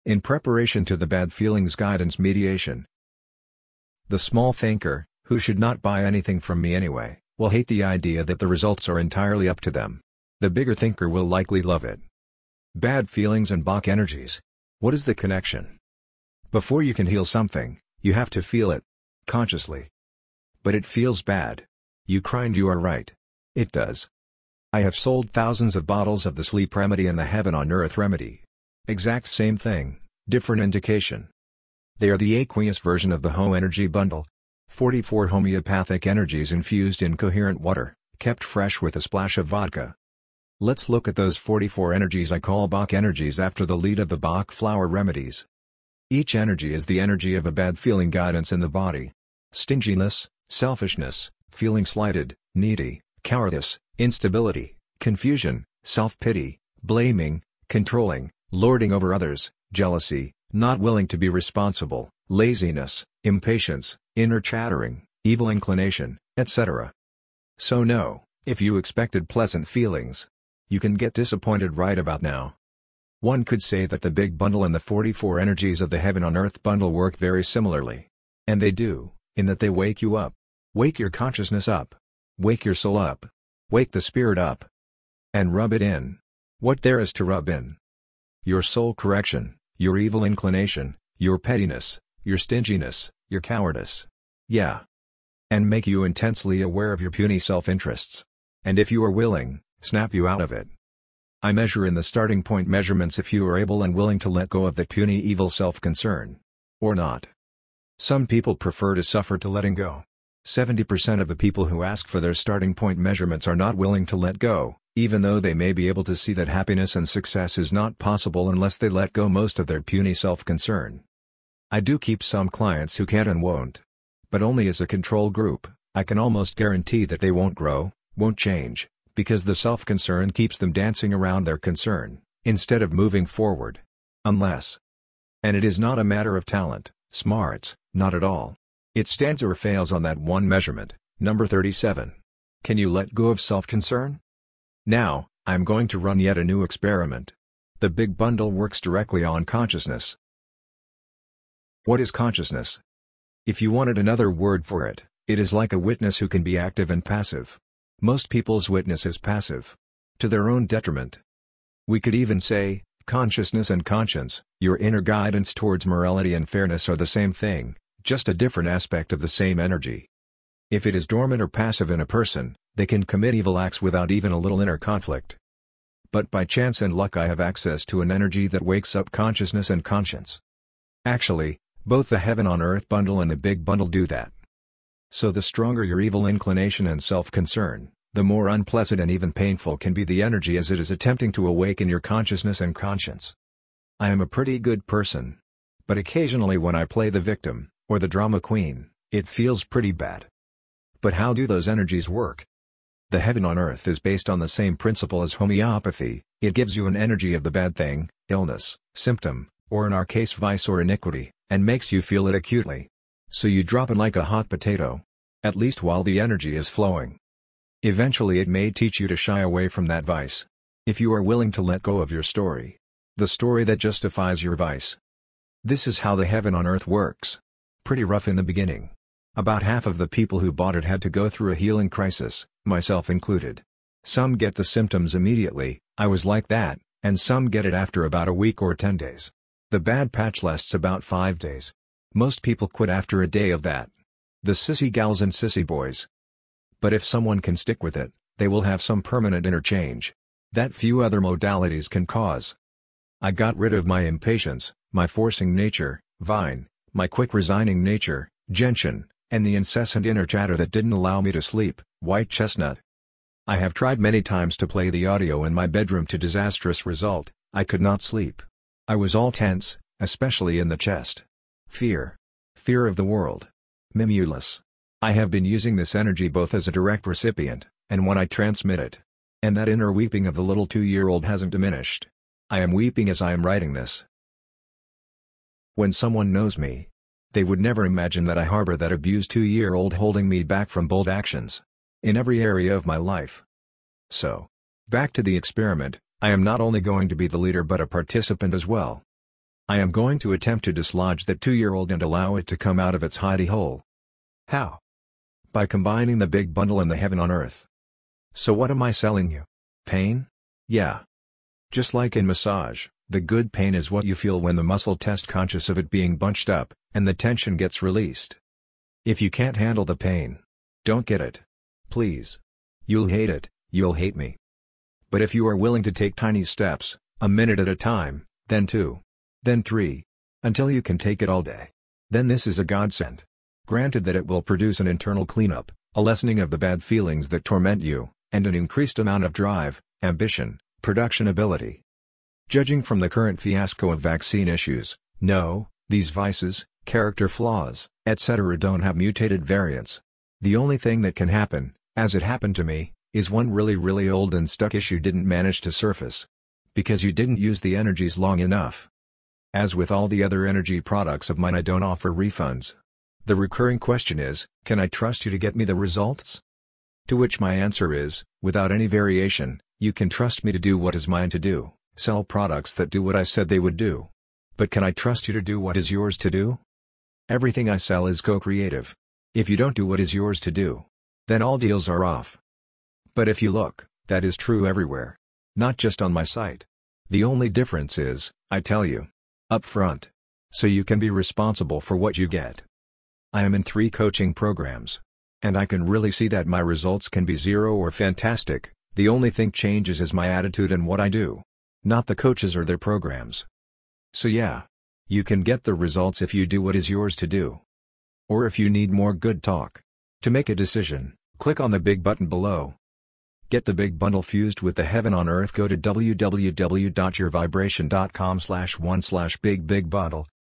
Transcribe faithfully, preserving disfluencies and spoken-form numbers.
In preparation to the bad feelings guidance mediation. The small thinker, who should not buy anything from me anyway, will hate the idea that the results are entirely up to them. The bigger thinker will likely love it. Bad feelings and Bach energies. What is the connection? Before you can heal something, you have to feel it. Consciously. But it feels bad. You cry and you are right. It does. I have sold thousands of bottles of the sleep remedy and the heaven on earth remedy. Exact same thing, different indication. They are the aqueous version of the Ho Energy Bundle. forty-four homeopathic energies infused in coherent water, kept fresh with a splash of vodka. Let's look at those forty-four energies I call Bach energies after the lead of the Bach flower remedies. Each energy is the energy of a bad feeling guidance in the body. Stinginess, selfishness, feeling slighted, needy, cowardice, instability, confusion, self-pity, blaming, controlling, lording over others, jealousy, not willing to be responsible, laziness, impatience, inner chattering, evil inclination, et cetera. So no, if you expected pleasant feelings, you can get disappointed right about now. One could say that the big bundle and the forty-four energies of the heaven on earth bundle work very similarly. And they do, in that they wake you up. Wake your consciousness up. Wake your soul up. Wake the spirit up. And rub it in. What there is to rub in. Your soul correction, your evil inclination, your pettiness, your stinginess, your cowardice. Yeah. And make you intensely aware of your puny self-interests. And if you are willing, snap you out of it. I measure in the starting point measurements if you are able and willing to let go of that puny evil self-concern. Or not. Some people prefer to suffer to letting go. seventy percent of the people who ask for their starting point measurements are not willing to let go, even though they may be able to see that happiness and success is not possible unless they let go most of their puny self-concern. I do keep some clients who can't and won't. But only as a control group. I can almost guarantee that they won't grow, won't change, because the self-concern keeps them dancing around their concern, instead of moving forward. Unless. And it is not a matter of talent, smarts, not at all. It stands or fails on that one measurement, number thirty-seven. Can you let go of self-concern? Now, I'm going to run yet a new experiment. The big bundle works directly on consciousness. What is consciousness? If you wanted another word for it, it is like a witness who can be active and passive. Most people's witness is passive. To their own detriment. We could even say, consciousness and conscience, your inner guidance towards morality and fairness are the same thing, just a different aspect of the same energy. If it is dormant or passive in a person, they can commit evil acts without even a little inner conflict. But by chance and luck I have access to an energy that wakes up consciousness and conscience. Actually, both the heaven on earth bundle and the big bundle do that. So the stronger your evil inclination and self-concern, the more unpleasant and even painful can be the energy as it is attempting to awaken your consciousness and conscience. I am a pretty good person. But occasionally when I play the victim, or the drama queen, it feels pretty bad. But how do those energies work? The heaven on earth is based on the same principle as homeopathy. It gives you an energy of the bad thing, illness, symptom, or in our case vice or iniquity, and makes you feel it acutely. So you drop it like a hot potato. At least while the energy is flowing. Eventually it may teach you to shy away from that vice. If you are willing to let go of your story. The story that justifies your vice. This is how the heaven on earth works. Pretty rough in the beginning. About half of the people who bought it had to go through a healing crisis, myself included. Some get the symptoms immediately, I was like that, and some get it after about a week or ten days. The bad patch lasts about five days. Most people quit after a day of that. The sissy gals and sissy boys. But if someone can stick with it, they will have some permanent interchange. That few other modalities can cause. I got rid of my impatience, my forcing nature, vine, my quick resigning nature, gentian, and the incessant inner chatter that didn't allow me to sleep, white chestnut. I have tried many times to play the audio in my bedroom to disastrous result. I could not sleep. I was all tense, especially in the chest. Fear. Fear of the world. Mimulus. I have been using this energy both as a direct recipient, and when I transmit it. And that inner weeping of the little two-year-old hasn't diminished. I am weeping as I am writing this. When someone knows me, they would never imagine that I harbor that abused two-year-old holding me back from bold actions. In every area of my life. So. Back to the experiment, I am not only going to be the leader but a participant as well. I am going to attempt to dislodge that two-year-old and allow it to come out of its hidey hole. How? By combining the big bundle and the heaven on earth. So what am I selling you? Pain? Yeah. Just like in massage, the good pain is what you feel when the muscle test conscious of it being bunched up, and the tension gets released. If you can't handle the pain, don't get it. Please. You'll hate it, you'll hate me. But if you are willing to take tiny steps, a minute at a time, then two, then three, until you can take it all day, then this is a godsend. Granted that it will produce an internal cleanup, a lessening of the bad feelings that torment you, and an increased amount of drive, ambition, production ability. Judging from the current fiasco of vaccine issues, no, these vices, character flaws, et cetera don't have mutated variants. The only thing that can happen, as it happened to me, is one really really old and stuck issue didn't manage to surface. Because you didn't use the energies long enough. As with all the other energy products of mine, I don't offer refunds. The recurring question is, can I trust you to get me the results? To which my answer is, without any variation, you can trust me to do what is mine to do, sell products that do what I said they would do. But can I trust you to do what is yours to do? Everything I sell is co-creative. If you don't do what is yours to do, then all deals are off. But if you look, that is true everywhere. Not just on my site. The only difference is, I tell you, up front. So you can be responsible for what you get. I am in three coaching programs. And I can really see that my results can be zero or fantastic. The only thing changes is my attitude and what I do. Not the coaches or their programs. So yeah. You can get the results if you do what is yours to do. Or if you need more good talk. To make a decision, click on the big button below. Get the big bundle fused with the heaven on earth. Go to w w w dot your vibration dot com slash one slash big big bundle.